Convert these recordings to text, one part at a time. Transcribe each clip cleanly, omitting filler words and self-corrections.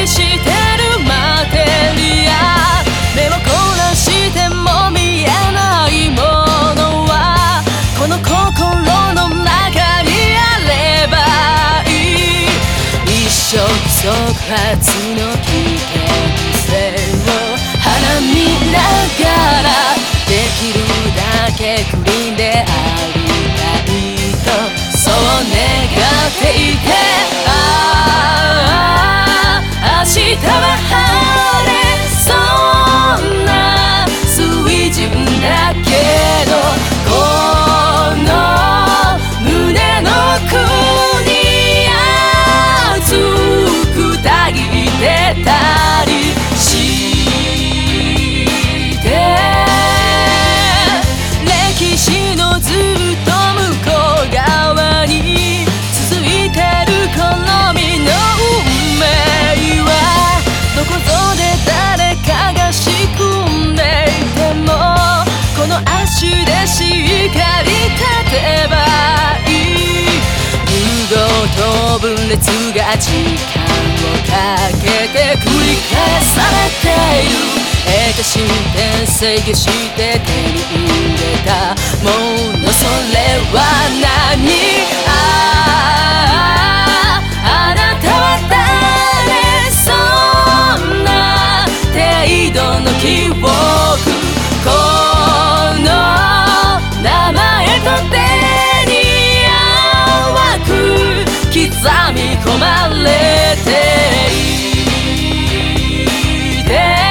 りしてるマテリア、目を凝らしても見えないものはこの心の中にあればいい。一触即発の危険性を花見ながらできるだけクリーンでありたいとそう願っていて、明日は晴れそうな水準だけど、この胸の奥に熱くたぎってたりして、歴史のずっと向こう側に続いてるこの身の運命はどこぞで誰かが仕組んでいても、この足でしっかり立てばいい。無言と分裂が時間をかけて繰り返されている。得たして制御して手に入れたもの、それは何？あなたは誰？そんな程度の記憶、この名前と手に淡く刻み込まれていて、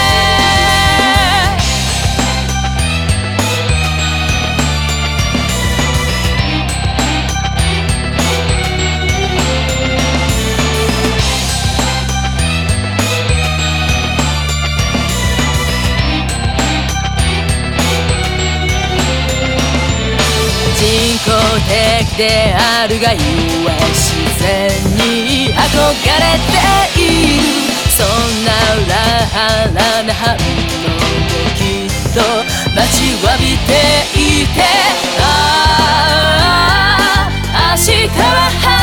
人工的であるがゆえ自然に憧れている。そんな裏腹な反応をきっと待ちわびていて、明日は